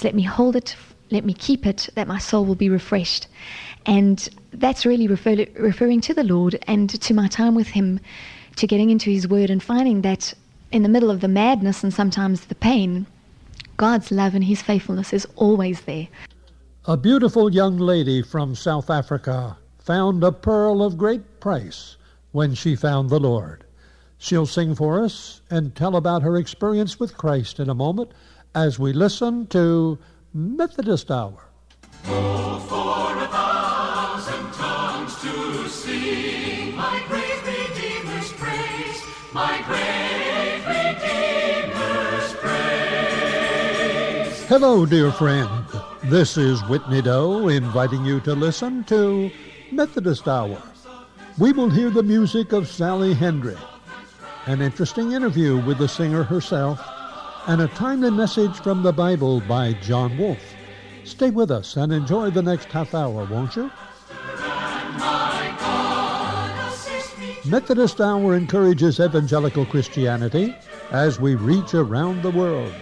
just let me hold it, let me keep it, that my soul will be refreshed. And that's really referring to the Lord and to my time with him, to getting into his word and finding that in the middle of the madness and sometimes the pain, God's love and his faithfulness is always there. A beautiful young lady from South Africa found a pearl of great price when she found the Lord. She'll sing for us and tell about her experience with Christ in a moment as we listen to Methodist Hour. Oh, for 1,000 tongues to sing my great Redeemer's praise, my great Redeemer's praise. Hello, dear friend. This is Whitney Doe inviting you to listen to Methodist Hour. We will hear the music of Sally Hendry, an interesting interview with the singer herself, and a timely message from the Bible by John Wolfe. Stay with us and enjoy the next half hour, won't you? Methodist Hour encourages evangelical Christianity as we reach around the world.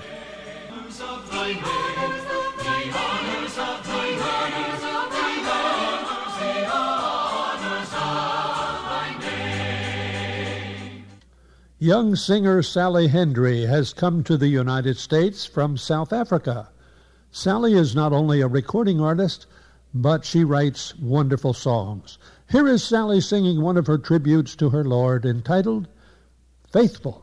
Young singer Sally Hendry has come to the United States from South Africa. Sally is not only a recording artist, but she writes wonderful songs. Here is Sally singing one of her tributes to her Lord entitled, Faithful.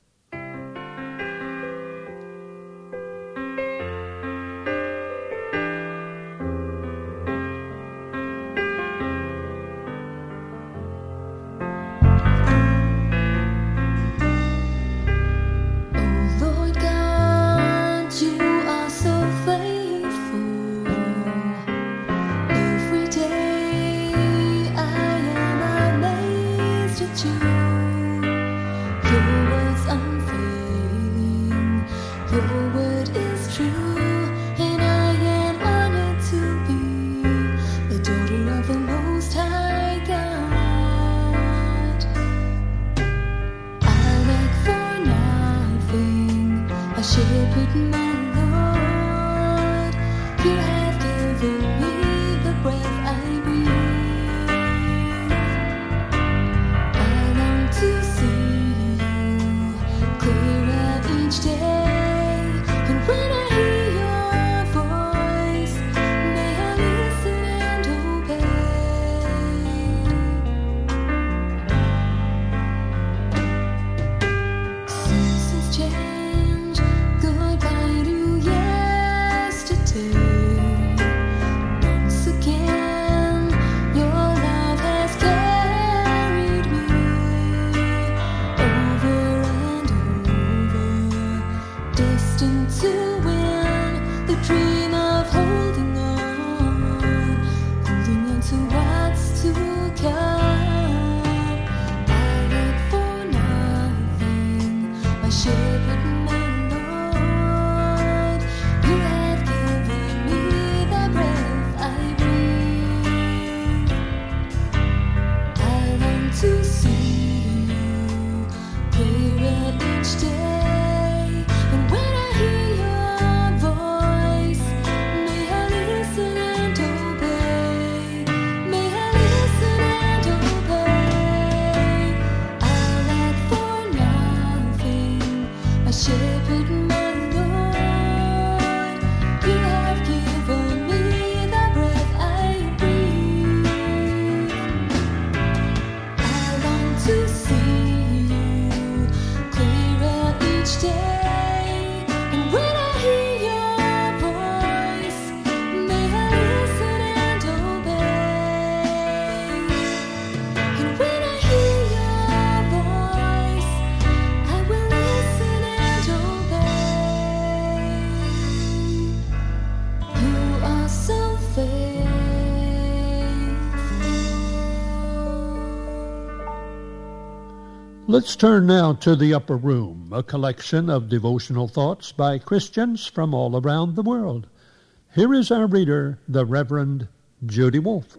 Let's turn now to The Upper Room, a collection of devotional thoughts by Christians from all around the world. Here is our reader, the Reverend Judy Wolfe.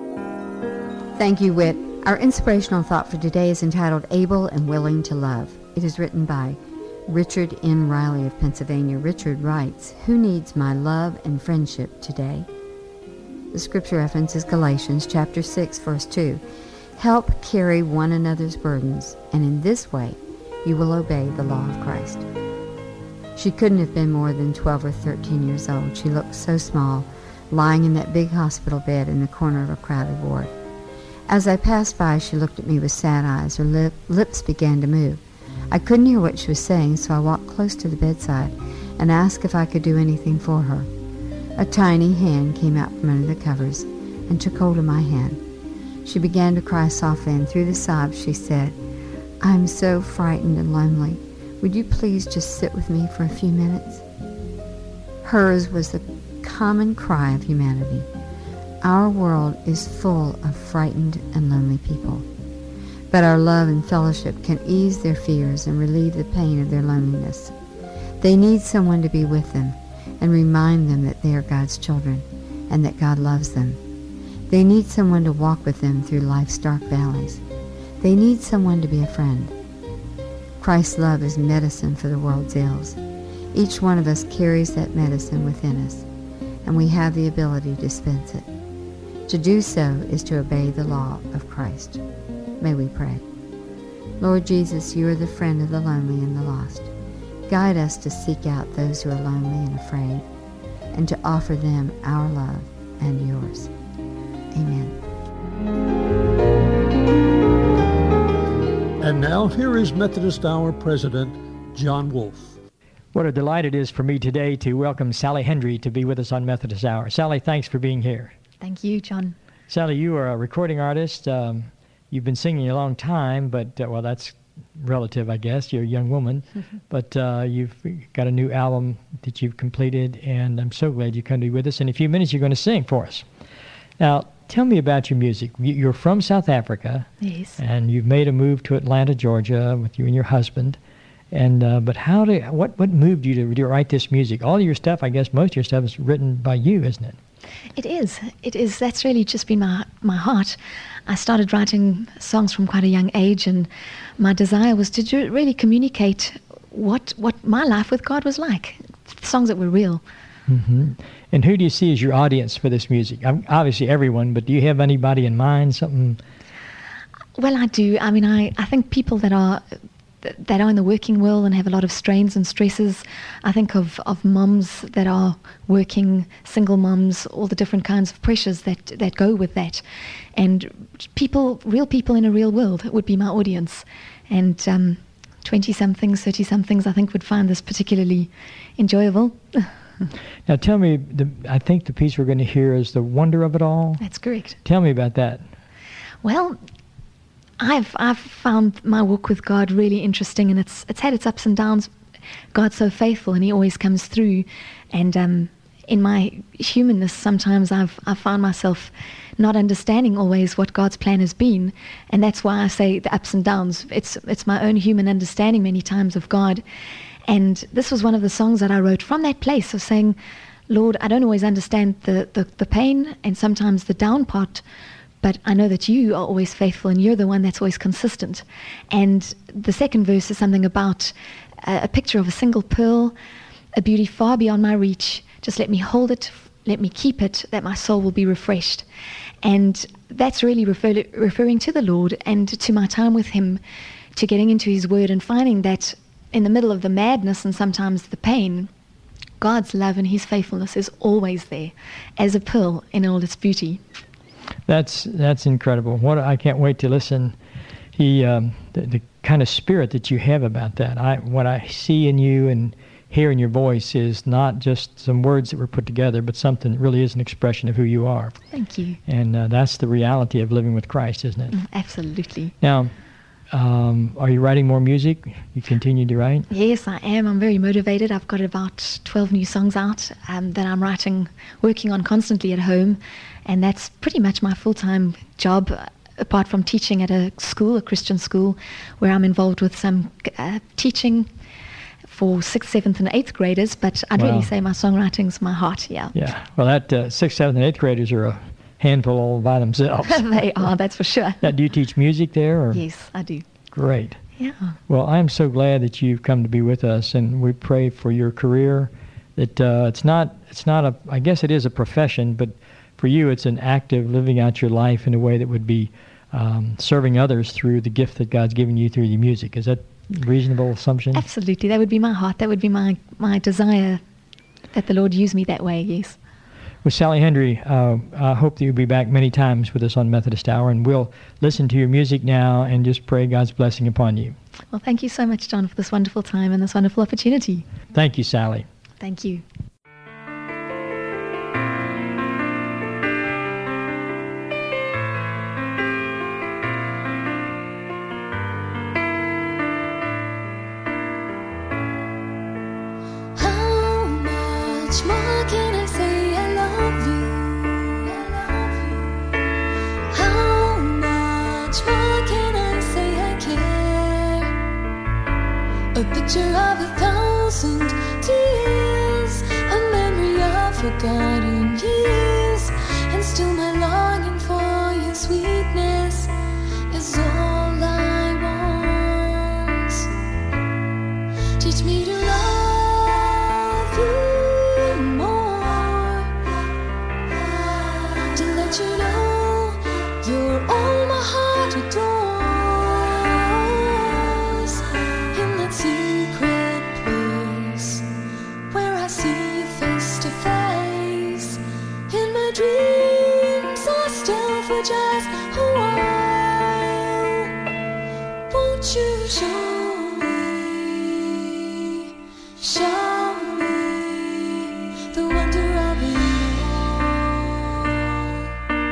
Thank you, Whit. Our inspirational thought for today is entitled Able and Willing to Love. It is written by Richard N. Riley of Pennsylvania. Richard writes, "Who needs my love and friendship today?" The scripture reference is Galatians chapter 6, verse 2. Help carry one another's burdens, and in this way you will obey the law of Christ. She couldn't have been more than 12 or 13 years old. She looked so small, lying in that big hospital bed in the corner of a crowded ward. As I passed by, she looked at me with sad eyes. Her lips began to move. I couldn't hear what she was saying, so I walked close to the bedside and asked if I could do anything for her. A tiny hand came out from under the covers and took hold of my hand. She began to cry softly, and through the sobs she said, "I'm so frightened and lonely. Would you please just sit with me for a few minutes?" Hers was the common cry of humanity. Our world is full of frightened and lonely people. But our love and fellowship can ease their fears and relieve the pain of their loneliness. They need someone to be with them and remind them that they are God's children and that God loves them. They need someone to walk with them through life's dark valleys. They need someone to be a friend. Christ's love is medicine for the world's ills. Each one of us carries that medicine within us, and we have the ability to dispense it. To do so is to obey the law of Christ. May we pray. Lord Jesus, you are the friend of the lonely and the lost. Guide us to seek out those who are lonely and afraid, and to offer them our love and yours. Amen. And now here is Methodist Hour President John Wolfe. What a delight it is for me today to welcome Sally Hendry to be with us on Methodist Hour. Sally, thanks for being here. Thank you, John. Sally, you are a recording artist. You've been singing a long time, but, well, that's relative, I guess. You're a young woman. But you've got a new album that you've completed, and I'm so glad you come to be with us. In a few minutes, you're going to sing for us. Now, tell me about your music. You're from South Africa. Yes. And you've made a move to Atlanta, Georgia, with you and your husband. And but what moved you to write this music? All your stuff, I guess, most of your stuff is written by you, isn't it? It is. That's really just been my heart. I started writing songs from quite a young age, and my desire was to really communicate what my life with God was like, songs that were real. Mm-hmm. And who do you see as your audience for this music? Obviously everyone, but do you have anybody in mind, something? Well, I do. I mean, I think people that are in the working world and have a lot of strains and stresses. I think of moms that are working, single moms, all the different kinds of pressures that go with that. And real people in a real world would be my audience. And 20-somethings, 30-somethings, I think would find this particularly enjoyable. Now tell me, I think the piece we're going to hear is The Wonder of It All. That's correct. Tell me about that. Well, I've found my walk with God really interesting, and it's had its ups and downs. God's so faithful, and He always comes through. And in my humanness, sometimes I've found myself not understanding always what God's plan has been, and that's why I say the ups and downs. It's my own human understanding many times of God. And this was one of the songs that I wrote from that place of saying, Lord, I don't always understand the pain and sometimes the down part, but I know that you are always faithful and you're the one that's always consistent. And the second verse is something about a picture of a single pearl, a beauty far beyond my reach. Just let me hold it, let me keep it, that my soul will be refreshed. And that's really referring to the Lord and to my time with Him, to getting into His Word and finding that in the middle of the madness and sometimes the pain, God's love and His faithfulness is always there as a pearl in all its beauty. That's incredible. I can't wait to listen. The kind of spirit that you have about that. What I see in you and hear in your voice is not just some words that were put together, but something that really is an expression of who you are. Thank you. And that's the reality of living with Christ, isn't it? Absolutely. Now, are you writing more music? You continue to write? Yes, I am. I'm very motivated. I've got about 12 new songs out that I'm working on constantly at home. And that's pretty much my full-time job, apart from teaching at a Christian school, where I'm involved with some teaching for 6th, 7th, and 8th graders. But I'd really say my songwriting's my heart, yeah. Yeah. Well, that 6th, 7th, and 8th graders are a handful all by themselves. They are, that's for sure. Now, do you teach music there? Or? Yes, I do. Great. Yeah. Well, I am so glad that you've come to be with us, and we pray for your career. That it's not a, I guess it is a profession, but for you it's an active living out your life in a way that would be serving others through the gift that God's given you through your music. Is that a reasonable assumption? Absolutely. That would be my heart. That would be my desire, that the Lord use me that way, yes. Well, Sally Hendry, I hope that you'll be back many times with us on Methodist Hour, and we'll listen to your music now and just pray God's blessing upon you. Well, thank you so much, John, for this wonderful time and this wonderful opportunity. Thank you, Sally. Thank you. How much more can I say I love you? How much more can I say I care? A picture of 1,000 tears, a memory of forgotten years, and still my longing for your sweetness is all I want. Teach me to love you more, to let you know you're all my heart adores. In that secret place where I see you face to face, in my dreams I still for just a while. Won't you show me the wonder of it all?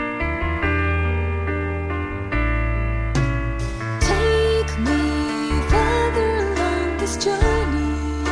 Take me further along this journey,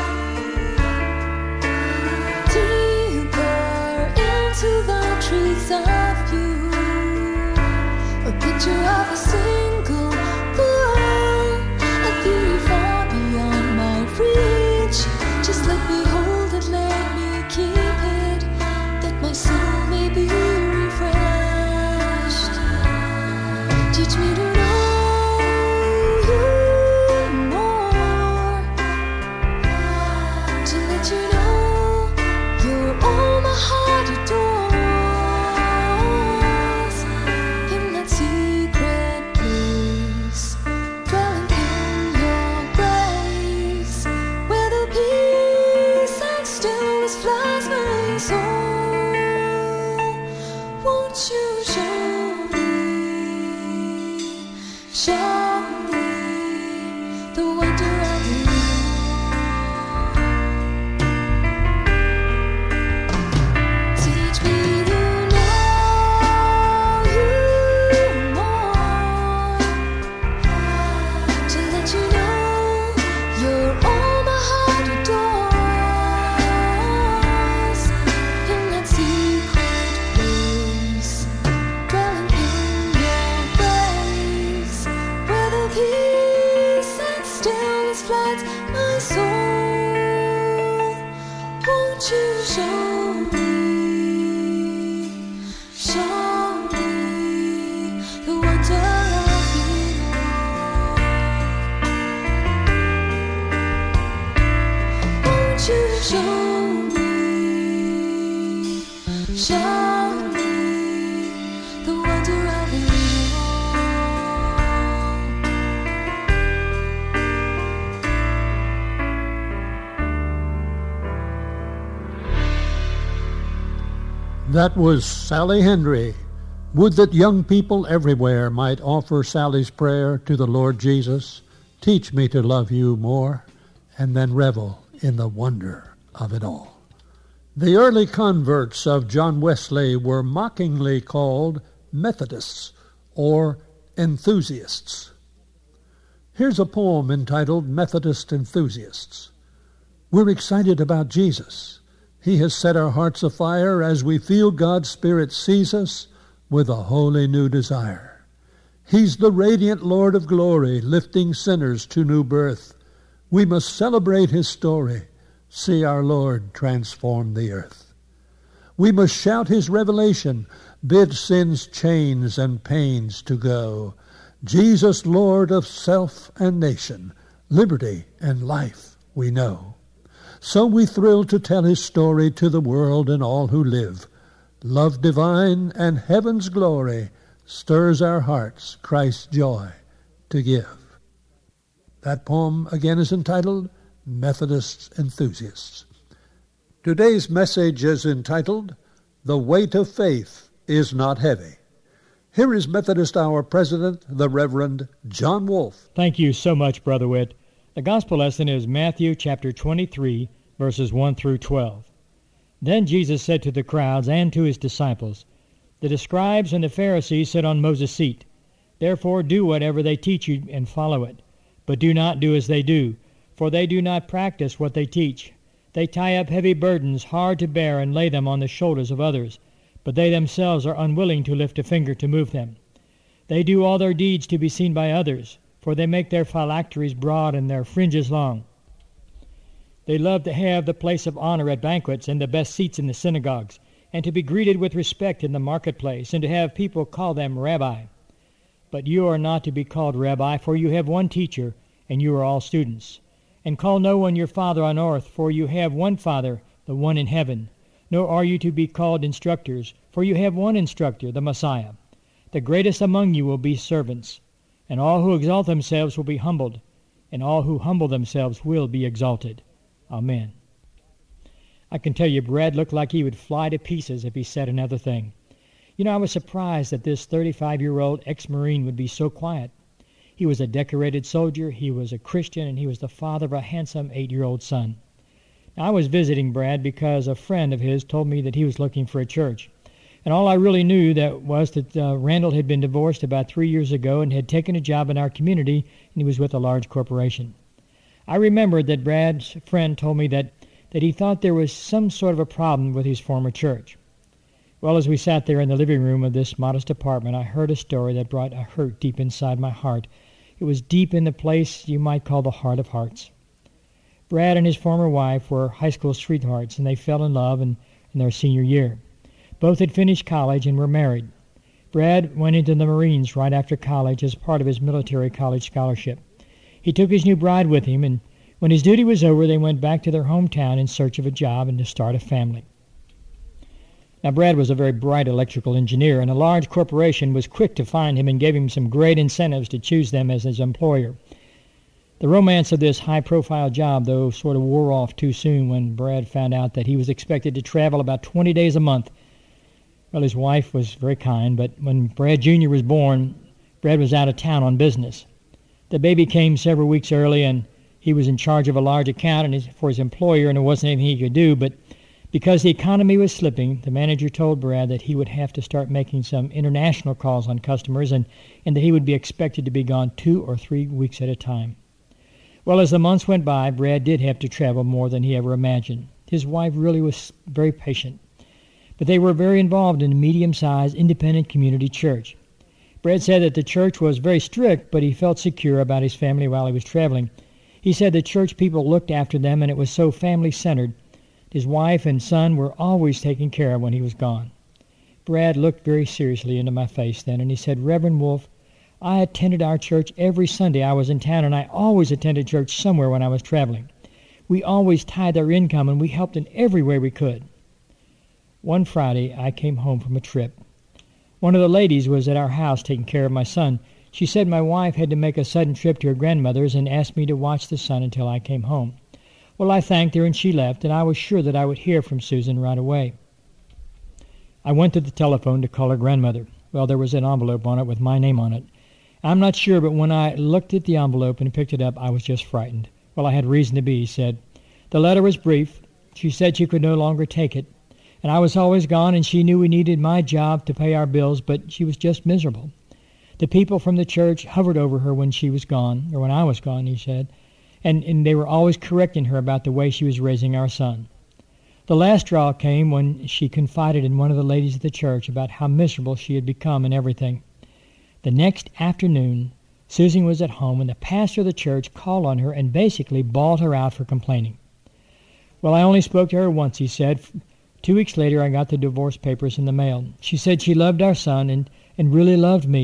deeper into the truths of you. A picture of a single world, a beauty far beyond my reach. Just let me hold it, let me keep it, that my soul may be refreshed. Teach me to know you more, to let you know you're all my heart adores. In that secret place, dwelling in your grace, where the peace and stillness floods my soul. Won't you show me the wonder of it all? Teach me to know you more, to let you know you're all my heart adores. In that secret place, dwelling in your grace, where the peace and stillness floods my soul. Won't you show me the wonder of it all? Won't you show me the wonder of it That was Sally Hendry. Would that young people everywhere might offer Sally's prayer to the Lord Jesus, teach me to love you more, and then revel in the wonder of it all. The early converts of John Wesley were mockingly called Methodists or enthusiasts. Here's a poem entitled Methodist Enthusiasts. We're excited about Jesus. He has set our hearts afire as we feel God's Spirit seize us with a wholly new desire. He's the radiant Lord of glory, lifting sinners to new birth. We must celebrate his story, see our Lord transform the earth. We must shout his revelation, bid sin's chains and pains to go. Jesus, Lord of self and nation, liberty and life we know. So we thrill to tell his story to the world and all who live. Love divine and heaven's glory stirs our hearts Christ's joy to give. That poem again is entitled Methodist Enthusiasts. Today's message is entitled The Weight of Faith is Not Heavy. Here is Methodist Hour President, the Reverend John Wolfe. Thank you so much, Brother Witt. The gospel lesson is Matthew chapter 23, verses 1 through 12. Then Jesus said to the crowds and to his disciples, The scribes and the Pharisees sit on Moses' seat. Therefore do whatever they teach you and follow it. But do not do as they do, for they do not practice what they teach. They tie up heavy burdens hard to bear and lay them on the shoulders of others, but they themselves are unwilling to lift a finger to move them. They do all their deeds to be seen by others, for they make their phylacteries broad and their fringes long. They love to have the place of honor at banquets and the best seats in the synagogues, and to be greeted with respect in the marketplace, and to have people call them Rabbi. But you are not to be called Rabbi, for you have one teacher, and you are all students. And call no one your father on earth, for you have one Father, the one in heaven. Nor are you to be called instructors, for you have one instructor, the Messiah. The greatest among you will be servants, and all who exalt themselves will be humbled, and all who humble themselves will be exalted. Amen. I can tell you, Brad looked like he would fly to pieces if he said another thing. You know, I was surprised that this 35-year-old ex-Marine would be so quiet. He was a decorated soldier, he was a Christian, and he was the father of a handsome 8-year-old son. Now, I was visiting Brad because a friend of his told me that he was looking for a church. And all I really knew was that Randall had been divorced about 3 years ago and had taken a job in our community, and he was with a large corporation. I remembered that Brad's friend told me that he thought there was some sort of a problem with his former church. Well, as we sat there in the living room of this modest apartment, I heard a story that brought a hurt deep inside my heart. It was deep in the place you might call the heart of hearts. Brad and his former wife were high school sweethearts, and they fell in love in their senior year. Both had finished college and were married. Brad went into the Marines right after college as part of his military college scholarship. He took his new bride with him, and when his duty was over, they went back to their hometown in search of a job and to start a family. Now, Brad was a very bright electrical engineer, and a large corporation was quick to find him and gave him some great incentives to choose them as his employer. The romance of this high-profile job, though, sort of wore off too soon when Brad found out that he was expected to travel about 20 days a month. Well, his wife was very kind, but when Brad Jr. was born, Brad was out of town on business. The baby came several weeks early, and he was in charge of a large account for his employer, and there wasn't anything he could do, but because the economy was slipping, the manager told Brad that he would have to start making some international calls on customers and that he would be expected to be gone 2 or 3 weeks at a time. Well, as the months went by, Brad did have to travel more than he ever imagined. His wife really was very patient, but they were very involved in a medium-sized independent community church. Brad said that the church was very strict, but he felt secure about his family while he was traveling. He said the church people looked after them, and it was so family-centered. His wife and son were always taken care of when he was gone. Brad looked very seriously into my face then, and he said, Reverend Wolfe, I attended our church every Sunday I was in town, and I always attended church somewhere when I was traveling. We always tied our income, and we helped in every way we could. One Friday, I came home from a trip. One of the ladies was at our house taking care of my son. She said my wife had to make a sudden trip to her grandmother's and asked me to watch the son until I came home. Well, I thanked her, and she left, and I was sure that I would hear from Susan right away. I went to the telephone to call her grandmother. Well, there was an envelope on it with my name on it. I'm not sure, but when I looked at the envelope and picked it up, I was just frightened. Well, I had reason to be, he said. The letter was brief. She said she could no longer take it, and I was always gone, and she knew we needed my job to pay our bills, but she was just miserable. The people from the church hovered over her when she was gone, or when I was gone, he said, and they were always correcting her about the way she was raising our son. The last straw came when she confided in one of the ladies of the church about how miserable she had become and everything. The next afternoon, Susan was at home, and the pastor of the church called on her and basically bawled her out for complaining. Well, I only spoke to her once, he said. 2 weeks later, I got the divorce papers in the mail. She said she loved our son and really loved me,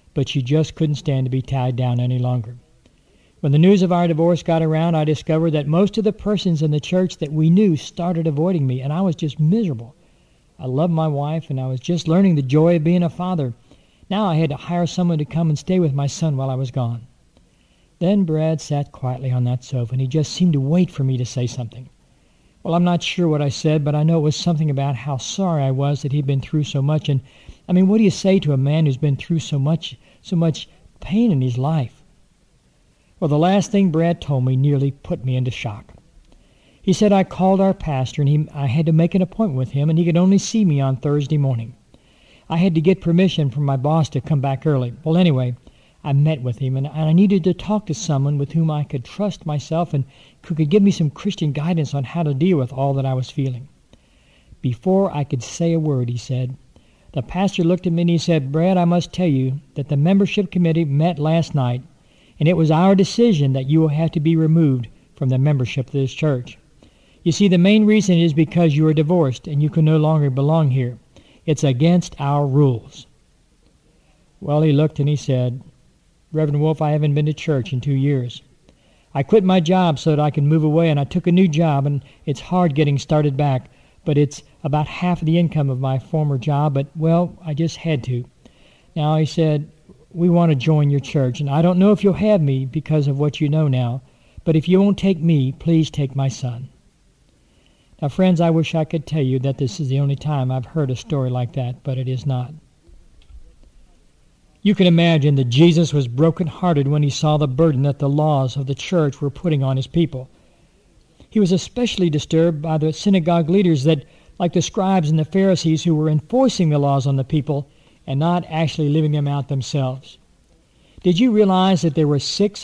but she just couldn't stand to be tied down any longer. When the news of our divorce got around, I discovered that most of the persons in the church that we knew started avoiding me, and I was just miserable. I loved my wife, and I was just learning the joy of being a father. Now I had to hire someone to come and stay with my son while I was gone. Then Brad sat quietly on that sofa, and he just seemed to wait for me to say something. Well, I'm not sure what I said, but I know it was something about how sorry I was that he'd been through so much. And, I mean, what do you say to a man who's been through so much pain in his life? Well, the last thing Brad told me nearly put me into shock. He said I called our pastor, and I had to make an appointment with him, and he could only see me on Thursday morning. I had to get permission from my boss to come back early. Well, anyway, I met with him, and I needed to talk to someone with whom I could trust myself and who could give me some Christian guidance on how to deal with all that I was feeling. Before I could say a word, he said, the pastor looked at me and he said, Brad, I must tell you that the membership committee met last night, and it was our decision that you will have to be removed from the membership of this church. You see, the main reason is because you are divorced and you can no longer belong here. It's against our rules. Well, he looked and he said, Reverend Wolf, I haven't been to church in 2 years. I quit my job so that I could move away, and I took a new job, and it's hard getting started back, but it's about half of the income of my former job, but, well, I just had to. Now, he said, we want to join your church, and I don't know if you'll have me because of what you know now, but if you won't take me, please take my son. Now, friends, I wish I could tell you that this is the only time I've heard a story like that, but it is not. You can imagine that Jesus was broken-hearted when he saw the burden that the laws of the church were putting on his people. He was especially disturbed by the synagogue leaders that, like the scribes and the Pharisees, who were enforcing the laws on the people and not actually living them out themselves. Did you realize that there were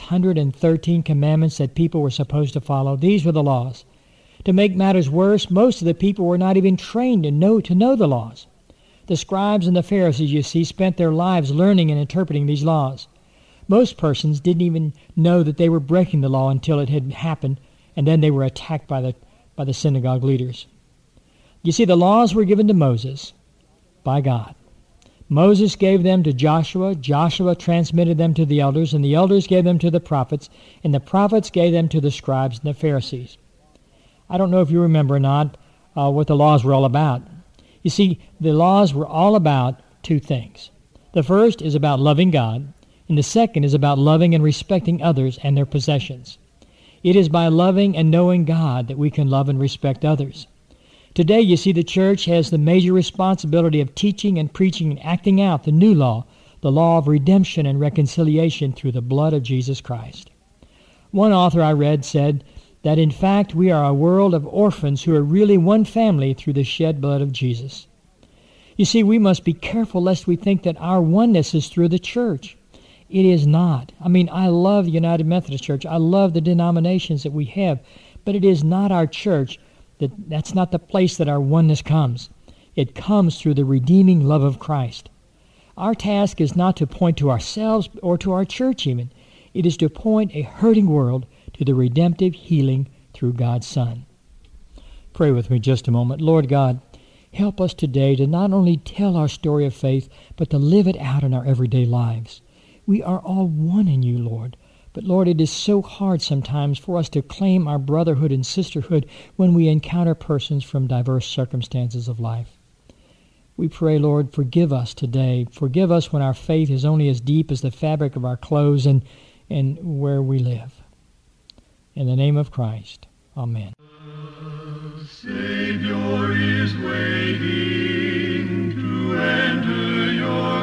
613 commandments that people were supposed to follow? These were the laws. To make matters worse, most of the people were not even trained to know the laws. The scribes and the Pharisees, you see, spent their lives learning and interpreting these laws. Most persons didn't even know that they were breaking the law until it had happened, and then they were attacked by the synagogue leaders. You see, the laws were given to Moses by God. Moses gave them to Joshua, Joshua transmitted them to the elders, and the elders gave them to the prophets, and the prophets gave them to the scribes and the Pharisees. I don't know if you remember or not what the laws were all about. You see, the laws were all about two things. The first is about loving God, and the second is about loving and respecting others and their possessions. It is by loving and knowing God that we can love and respect others. Today, you see, the church has the major responsibility of teaching and preaching and acting out the new law, the law of redemption and reconciliation through the blood of Jesus Christ. One author I read said that, in fact, we are a world of orphans who are really one family through the shed blood of Jesus. You see, we must be careful lest we think that our oneness is through the church. It is not. I mean, I love the United Methodist Church. I love the denominations that we have, but it is not our church. That's not the place that our oneness comes. It comes through the redeeming love of Christ. Our task is not to point to ourselves or to our church even. It is to point a hurting world to the redemptive healing through God's Son. Pray with me just a moment. Lord God, help us today to not only tell our story of faith, but to live it out in our everyday lives. We are all one in you, Lord. But Lord, it is so hard sometimes for us to claim our brotherhood and sisterhood when we encounter persons from diverse circumstances of life. We pray, Lord, forgive us today. Forgive us when our faith is only as deep as the fabric of our clothes and where we live. In the name of Christ, amen. The Savior is waiting to enter your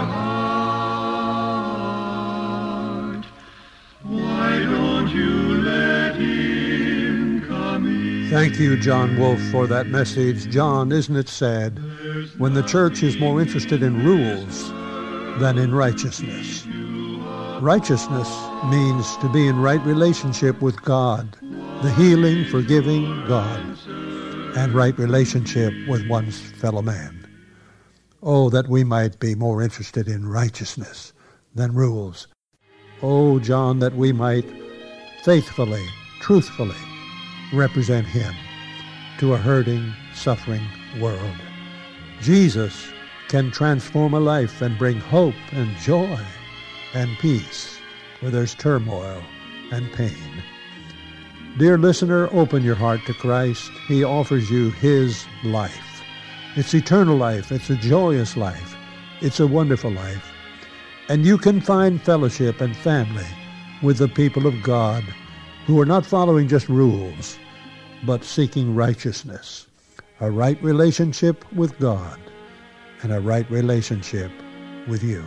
heart. Why don't you let him come in? Thank you, John Wolfe, for that message. John, isn't it sad when the church is more interested in rules than in righteousness? Righteousness means to be in right relationship with God, the healing, forgiving God, and right relationship with one's fellow man. Oh, that we might be more interested in righteousness than rules. Oh, John, that we might faithfully, truthfully represent him to a hurting, suffering world. Jesus can transform a life and bring hope and joy and peace where there's turmoil and pain. Dear listener, open your heart to Christ. He offers you His life. It's eternal life. It's a joyous life. It's a wonderful life. And you can find fellowship and family with the people of God who are not following just rules, but seeking righteousness, a right relationship with God, and a right relationship with you.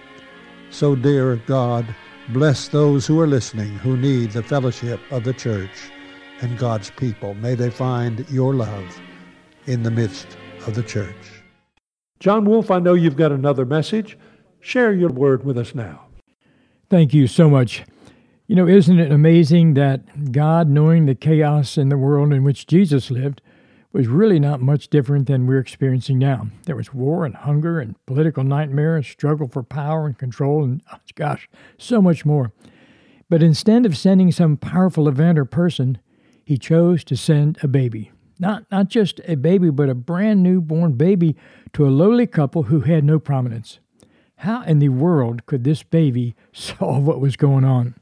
So, dear God, bless those who are listening who need the fellowship of the church and God's people. May they find your love in the midst of the church. John Wolfe, I know you've got another message. Share your word with us now. Thank you so much. You know, isn't it amazing that God, knowing the chaos in the world in which Jesus lived, was really not much different than we're experiencing now. There was war and hunger and political nightmare and struggle for power and control and, gosh, so much more. But instead of sending some powerful event or person, He chose to send a baby. Not just a baby, but a brand new born baby to a lowly couple who had no prominence. How in the world could this baby solve what was going on?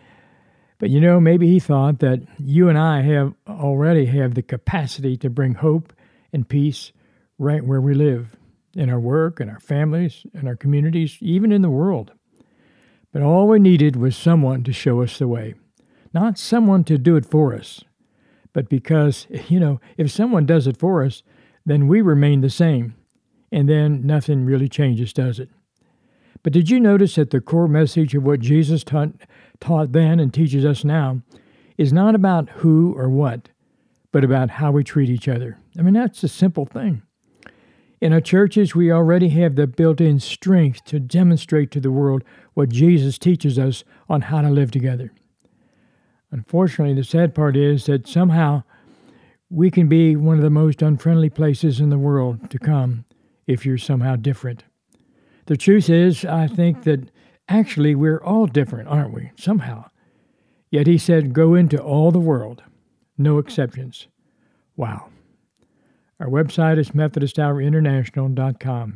But you know, maybe He thought that you and I already have the capacity to bring hope and peace right where we live, in our work, in our families, in our communities, even in the world. But all we needed was someone to show us the way. Not someone to do it for us, but because, you know, if someone does it for us, then we remain the same, and then nothing really changes, does it? But did you notice that the core message of what Jesus taught then and teaches us now is not about who or what, but about how we treat each other? I mean, that's a simple thing. In our churches, we already have the built-in strength to demonstrate to the world what Jesus teaches us on how to live together. Unfortunately, the sad part is that somehow we can be one of the most unfriendly places in the world to come if you're somehow different. The truth is, I think that actually we're all different, aren't we, somehow? Yet He said, go into all the world, no exceptions. Wow. Our website is MethodistHourInternational.com,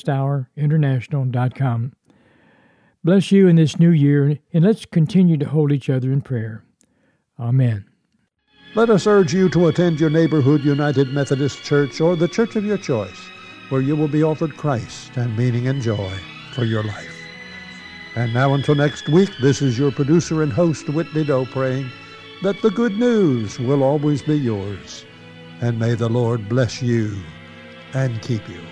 MethodistHourInternational.com. Bless you in this new year, and let's continue to hold each other in prayer. Amen. Let us urge you to attend your neighborhood United Methodist Church or the church of your choice, where you will be offered Christ and meaning and joy for your life. And now until next week, this is your producer and host, Whitney Doe, praying that the good news will always be yours. And may the Lord bless you and keep you.